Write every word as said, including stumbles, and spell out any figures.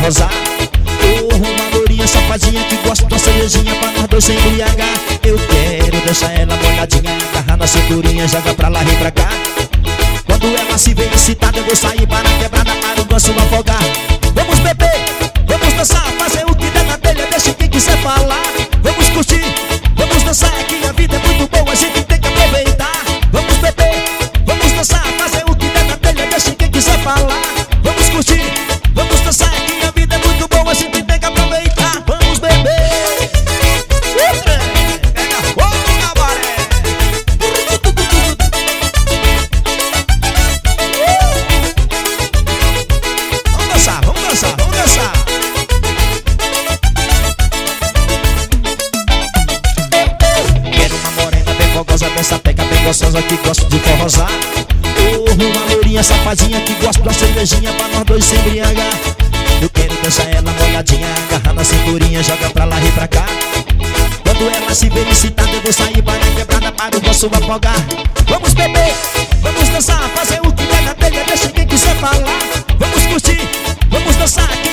forrosar. Oh, uma lourinha safadinha que gosta de uma cervejinha pra nós dois se embriagar. Eu quero deixar ela molhadinha, agarrar na cinturinha, joga pra lá e pra cá. Quando ela se vê excitada, eu vou sair para a quebrada para o gosto afogar. Vamos beber, vamos dançar, fazer o que der na telha, deixa quem quiser falar. Vamos curtir, vamos dançar, que a vida é muito boa, a gente tem que aproveitar. Vamos beber, vamos dançar, fazer o que der na telha, deixa quem quiser falar. Vamos curtir, vamos dançar, que a vida é muito boa, a gente tem que aproveitar. Vamos beber. Pega fogo, cabaré. Vamos dançar, vamos dançar, vamos dançar. Quero uma morena bem fogosa, dessa pega bem gostosa que gosta de forrosar. Oh, uma lourinha safadinha que gosta de uma cervejinha pra nós dois se embriagar. Eu quero deixar ela molhadinha, agarrar na cinturinha, joga pra lá e pra cá. Quando ela se vê excitada, eu vou sair para a quebrada para o gosto afogar. Vamos beber, vamos dançar, fazer o que der na telha, deixa quem quiser falar. Vamos curtir, vamos dançar.